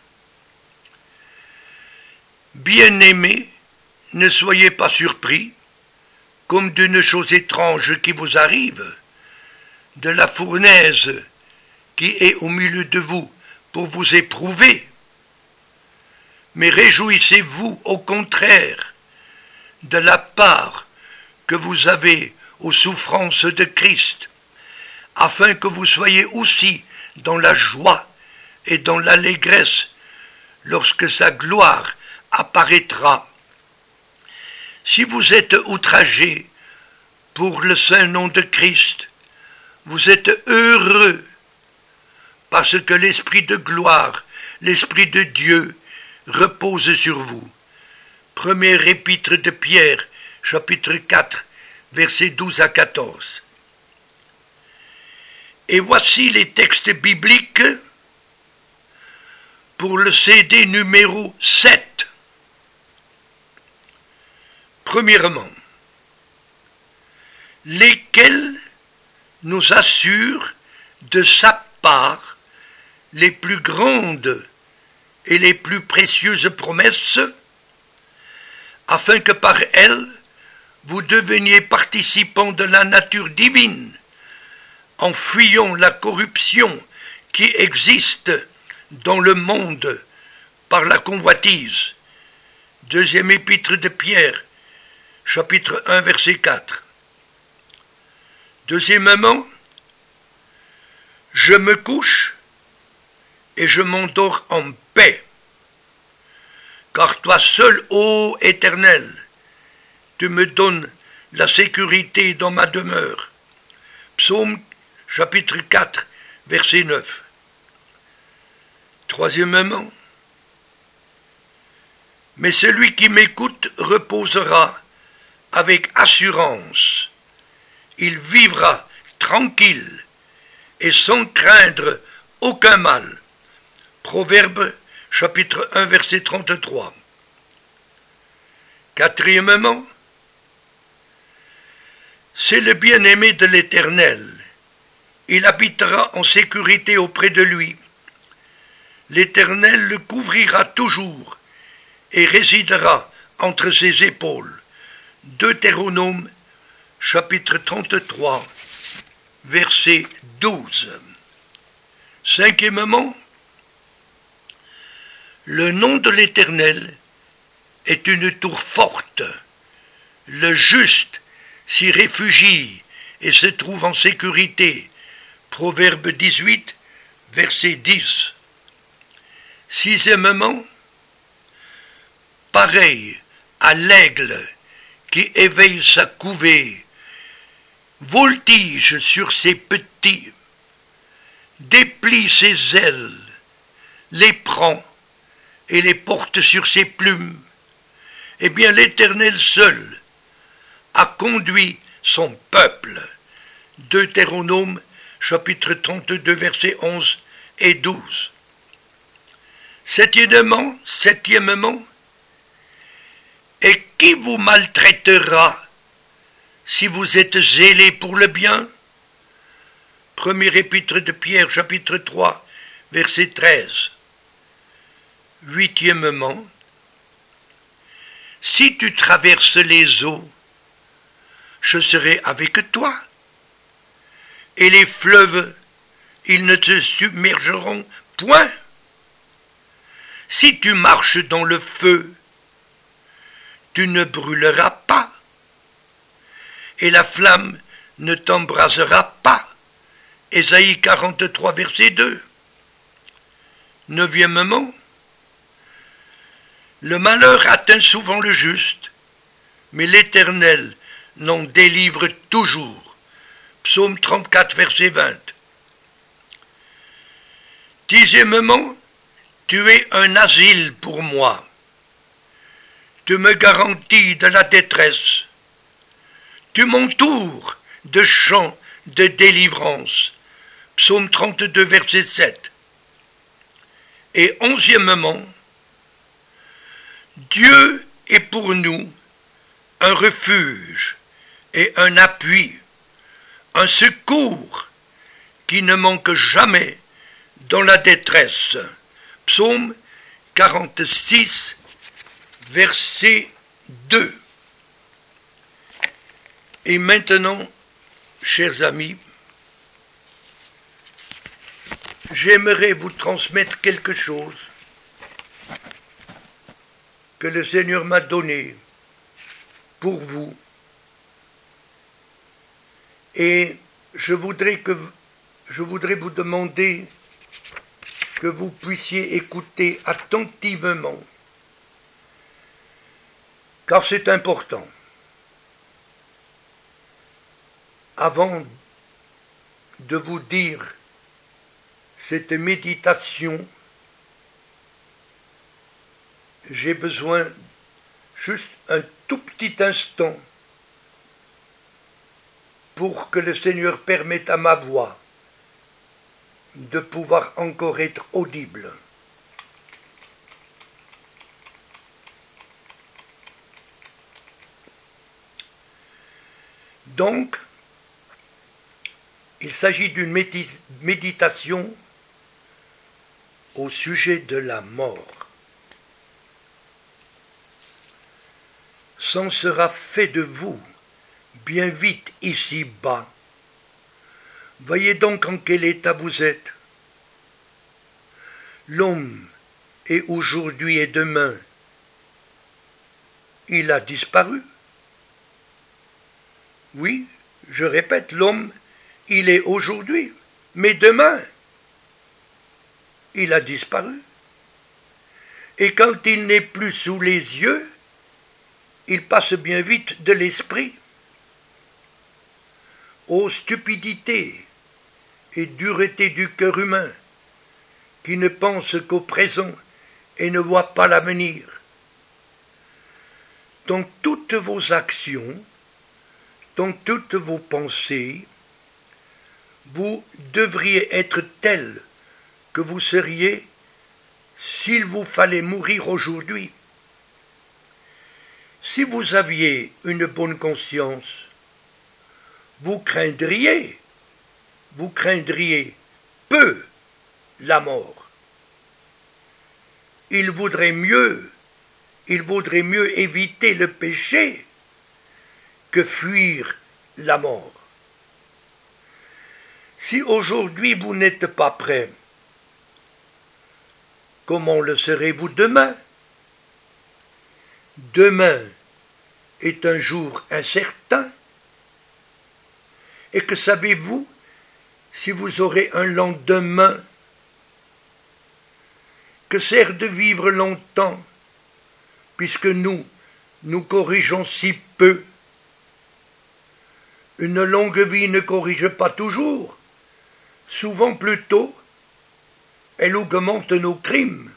Speaker 1: bien-aimés, ne soyez pas surpris, comme d'une chose étrange qui vous arrive, de la fournaise qui est au milieu de vous pour vous éprouver, mais réjouissez-vous au contraire de la part que vous avez aux souffrances de Christ, afin que vous soyez aussi dans la joie et dans l'allégresse lorsque sa gloire apparaîtra. Si vous êtes outragés pour le saint nom de Christ, vous êtes heureux, parce que l'Esprit de gloire, l'Esprit de Dieu, repose sur vous. Première épître de Pierre, chapitre 4, versets 12 à 14. Et voici les textes bibliques pour le CD numéro 7. Premièrement, lesquels nous assurent de sa part les plus grandes et les plus précieuses promesses, afin que par elles vous deveniez participants de la nature divine, en fuyant la corruption qui existe dans le monde par la convoitise. Deuxième épître de Pierre, chapitre 1, verset 4. Deuxièmement, je me couche et je m'endors en paix, car toi seul, ô Éternel, tu me donnes la sécurité dans ma demeure. Psaume chapitre 4, verset 9. Troisièmement, mais celui qui m'écoute reposera avec assurance. Il vivra tranquille et sans craindre aucun mal. Proverbe chapitre 1, verset 33. Quatrièmement, c'est le bien-aimé de l'Éternel. Il habitera en sécurité auprès de lui. L'Éternel le couvrira toujours et résidera entre ses épaules. Deutéronome, chapitre 33, verset 12. Cinquièmement, le nom de l'Éternel est une tour forte. Le juste s'y réfugie et se trouve en sécurité. Proverbe 18, verset 10. Sixièmement, pareil à l'aigle qui éveille sa couvée, voltige sur ses petits, déplie ses ailes, les prend et les porte sur ses plumes, eh bien l'Éternel seul a conduit son peuple. Deutéronome, chapitre 32, versets 11 et 12. Septièmement, et qui vous maltraitera si vous êtes zélés pour le bien? Premier épître de Pierre, chapitre 3, verset 13. Huitièmement, Si tu traverses les eaux, je serai avec toi. Et les fleuves, ils ne te submergeront point. Si tu marches dans le feu, tu ne brûleras pas. Et la flamme ne t'embrasera pas. Ésaïe 43, verset 2. Neuvièmement, le malheur atteint souvent le juste, mais l'Éternel l'en délivre toujours. Psaume 34, verset 20. Dixièmement, tu es un asile pour moi. Tu me garantis de la détresse. Tu m'entoures de chants de délivrance. Psaume 32, verset 7. Et onzièmement, Dieu est pour nous un refuge et un appui, un secours qui ne manque jamais dans la détresse. Psaume 46, verset 2. Et maintenant, chers amis, j'aimerais vous transmettre quelque chose que le Seigneur m'a donné pour vous. Et je voudrais vous demander que vous puissiez écouter attentivement, car c'est important. Avant de vous dire cette méditation, j'ai besoin juste un tout petit instant pour que le Seigneur permette à ma voix de pouvoir encore être audible. Donc, il s'agit d'une méditation au sujet de la mort. C'en sera fait de vous bien vite ici-bas. Voyez donc en quel état vous êtes. L'homme est aujourd'hui et demain. Il a disparu. Oui, je répète, l'homme, il est aujourd'hui, mais demain, il a disparu. Et quand il n'est plus sous les yeux, il passe bien vite de l'esprit. Ô stupidité et dureté du cœur humain, qui ne pense qu'au présent et ne voit pas l'avenir. Dans toutes vos actions, dans toutes vos pensées, vous devriez être tel que vous seriez s'il vous fallait mourir aujourd'hui. Si vous aviez une bonne conscience, vous craindriez peu la mort. Il vaudrait mieux éviter le péché que fuir la mort. Si aujourd'hui vous n'êtes pas prêt, comment le serez-vous demain? Demain est un jour incertain. Et que savez-vous si vous aurez un lendemain? Que sert de vivre longtemps, puisque nous corrigeons si peu? Une longue vie ne corrige pas toujours. Souvent plutôt, elle augmente nos crimes.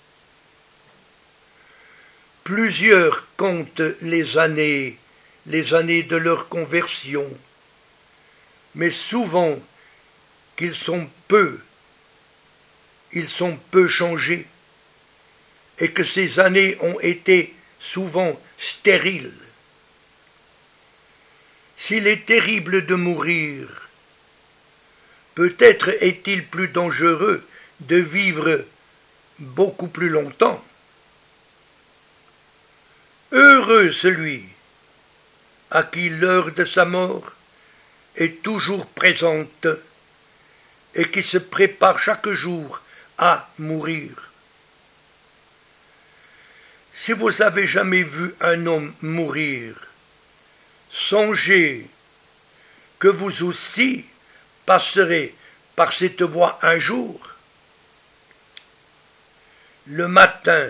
Speaker 1: Plusieurs comptent les années de leur conversion, mais souvent qu'ils sont peu changés, et que ces années ont été souvent stériles. S'il est terrible de mourir, peut-être est-il plus dangereux de vivre beaucoup plus longtemps. Heureux celui à qui l'heure de sa mort est toujours présente et qui se prépare chaque jour à mourir. Si vous avez jamais vu un homme mourir, songez que vous aussi passerez par cette voie un jour. Le matin,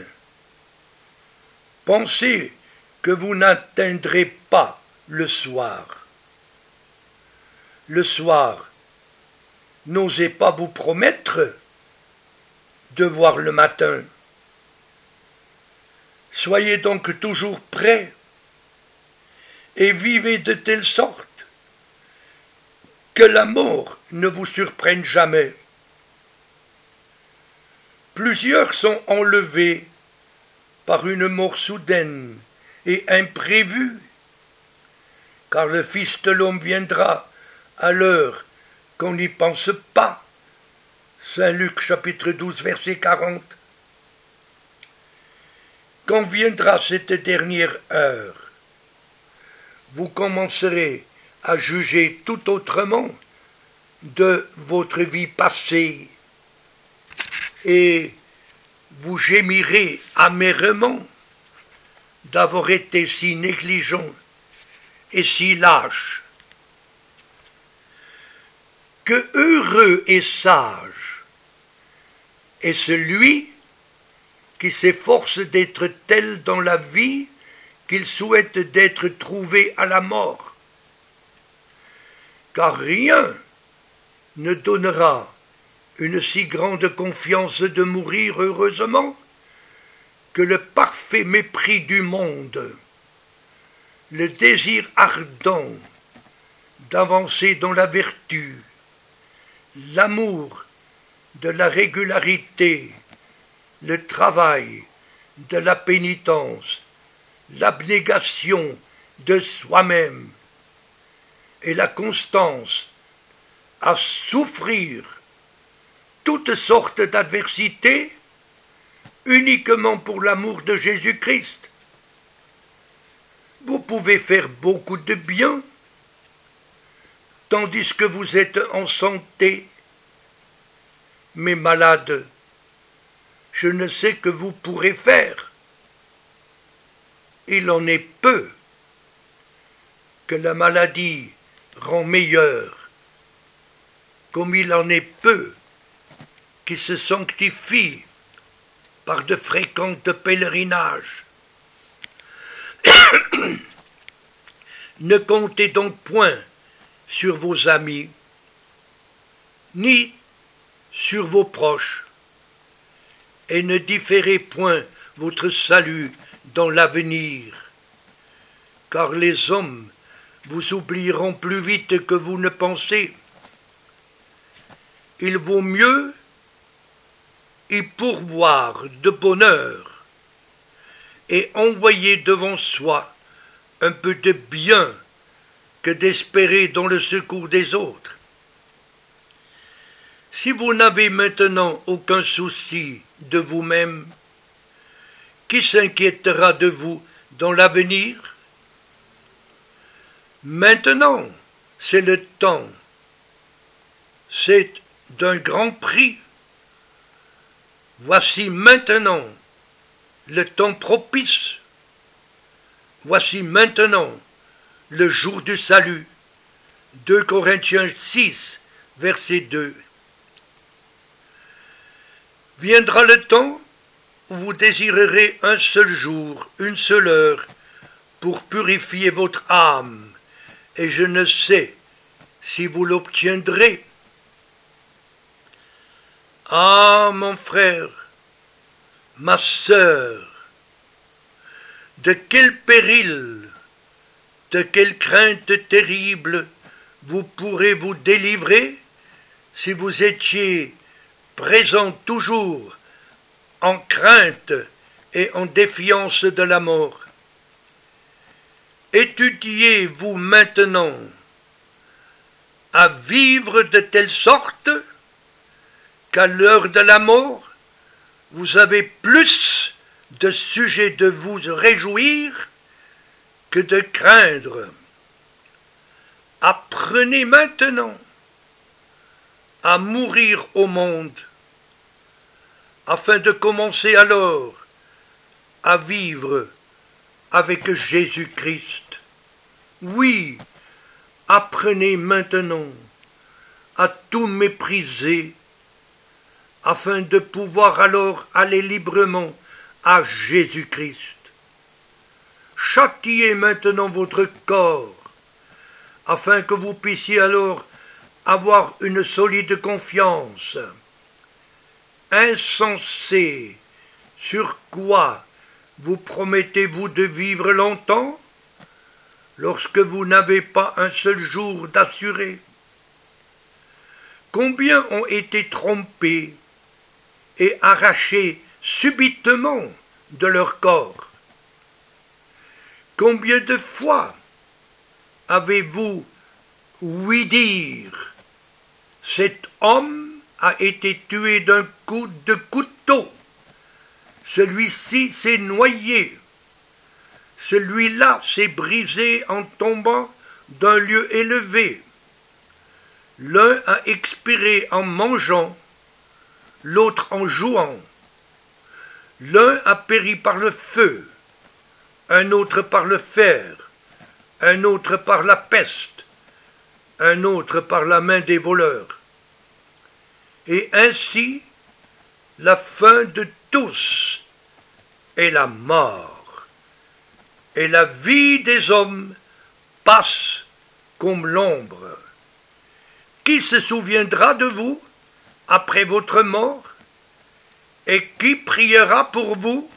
Speaker 1: pensez que vous n'atteindrez pas le soir. Le soir, n'osez pas vous promettre de voir le matin. Soyez donc toujours prêts et vivez de telle sorte que la mort ne vous surprenne jamais. Plusieurs sont enlevés par une mort soudaine et imprévue, car le Fils de l'homme viendra à l'heure qu'on n'y pense pas. Saint Luc chapitre 12 verset 40. Quand viendra cette dernière heure, vous commencerez à juger tout autrement de votre vie passée et vous gémirez amèrement d'avoir été si négligent et si lâche. Que heureux et sage est celui qui s'efforce d'être tel dans la vie qu'il souhaite d'être trouvé à la mort. Car rien ne donnera une si grande confiance de mourir heureusement que le parfait mépris du monde, le désir ardent d'avancer dans la vertu, l'amour de la régularité, le travail de la pénitence, l'abnégation de soi-même et la constance à souffrir toutes sortes d'adversités uniquement pour l'amour de Jésus-Christ. Vous pouvez faire beaucoup de bien tandis que vous êtes en santé, mais malade, je ne sais que vous pourrez faire. Il en est peu que la maladie rend meilleur, comme il en est peu qui se sanctifient par de fréquents pèlerinages. Ne comptez donc point sur vos amis, ni sur vos proches, et ne différez point votre salut dans l'avenir, car les hommes vous oublieront plus vite que vous ne pensez. Il vaut mieux y pourvoir de bonheur et envoyer devant soi un peu de bien que d'espérer dans le secours des autres. Si vous n'avez maintenant aucun souci de vous-même, qui s'inquiétera de vous dans l'avenir? Maintenant, c'est le temps. C'est d'un grand prix. Voici maintenant le temps propice. Voici maintenant le jour du salut. 2 Corinthiens 6, verset 2. Viendra le temps où vous désirerez un seul jour, une seule heure, pour purifier votre âme, et je ne sais si vous l'obtiendrez. Ah, mon frère, ma sœur, de quel péril, de quelle crainte terrible vous pourrez vous délivrer si vous étiez présent toujours en crainte et en défiance de la mort. Étudiez-vous maintenant à vivre de telle sorte qu'à l'heure de la mort, vous avez plus de sujets de vous réjouir que de craindre. Apprenez maintenant à mourir au monde, afin de commencer alors à vivre avec Jésus-Christ. Oui, apprenez maintenant à tout mépriser, afin de pouvoir alors aller librement à Jésus-Christ. Châtiez maintenant votre corps, afin que vous puissiez alors avoir une solide confiance. Insensé, sur quoi vous promettez-vous de vivre longtemps, lorsque vous n'avez pas un seul jour d'assuré? Combien ont été trompés et arrachés subitement de leur corps? Combien de fois avez-vous ouï dire « Cet homme a été tué d'un coup de couteau, celui-ci s'est noyé, celui-là s'est brisé en tombant d'un lieu élevé, l'un a expiré en mangeant, l'autre en jouant, l'un a péri par le feu, un autre par le fer, un autre par la peste, un autre par la main des voleurs. Et ainsi, la fin de tous est la mort, et la vie des hommes passe comme l'ombre. Qui se souviendra de vous après votre mort, et qui priera pour vous?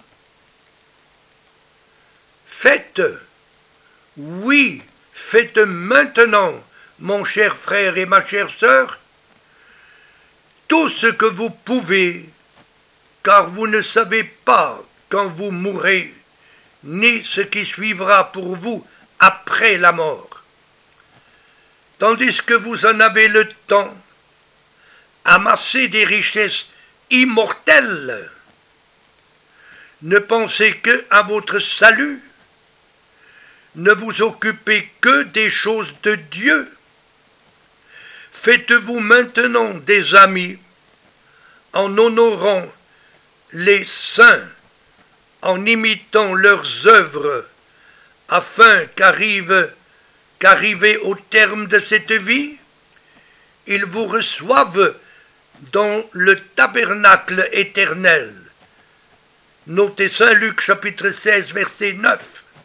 Speaker 1: Faites, oui, faites maintenant, mon cher frère et ma chère sœur, tout ce que vous pouvez, car vous ne savez pas quand vous mourrez, ni ce qui suivra pour vous après la mort. Tandis que vous en avez le temps, amassez des richesses immortelles. Ne pensez que à votre salut. Ne vous occupez que des choses de Dieu. Faites-vous maintenant des amis en honorant les saints, en imitant leurs œuvres, afin qu'arrivés au terme de cette vie, ils vous reçoivent dans le tabernacle éternel. Notez Saint Luc chapitre 16 verset 9.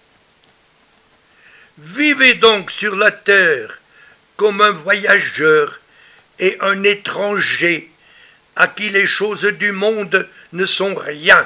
Speaker 1: Vivez donc sur la terre comme un voyageur et un étranger à qui les choses du monde ne sont rien.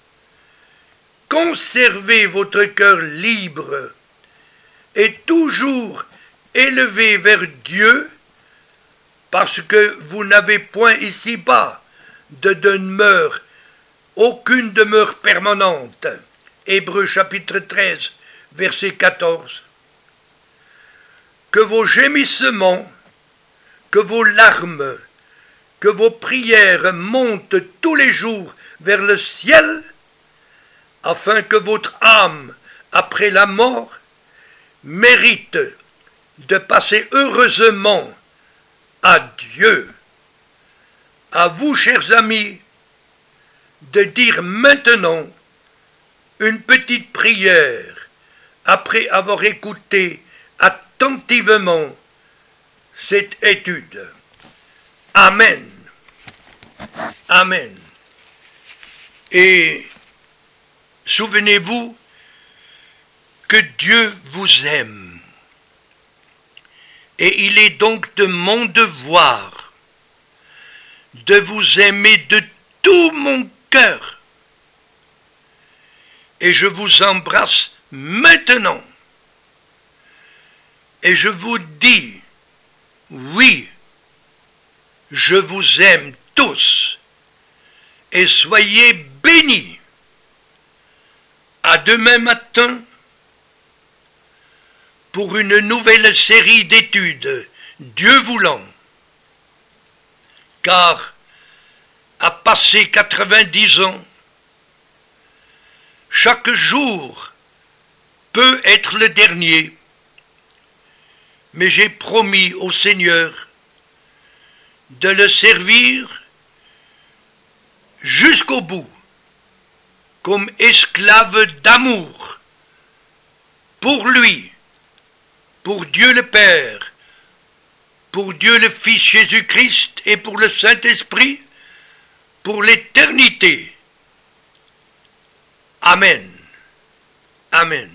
Speaker 1: Conservez votre cœur libre et toujours élevé vers Dieu, parce que vous n'avez point ici-bas de demeure, aucune demeure permanente. Hébreux chapitre 13, verset 14. Que vos gémissements, que vos larmes, que vos prières montent tous les jours vers le ciel, afin que votre âme, après la mort, mérite de passer heureusement à Dieu. À vous, chers amis, de dire maintenant une petite prière après avoir écouté attentivement cette étude. Amen. Amen. Et souvenez-vous que Dieu vous aime. Et il est donc de mon devoir de vous aimer de tout mon cœur. Et je vous embrasse maintenant. Et je vous dis, oui, je vous aime tous. Et soyez bénis. À demain matin pour une nouvelle série d'études, Dieu voulant. Car à passer 90 ans, chaque jour peut être le dernier, mais j'ai promis au Seigneur de le servir jusqu'au bout, comme esclave d'amour, pour lui, pour Dieu le Père, pour Dieu le Fils Jésus-Christ et pour le Saint-Esprit, pour l'éternité. Amen. Amen.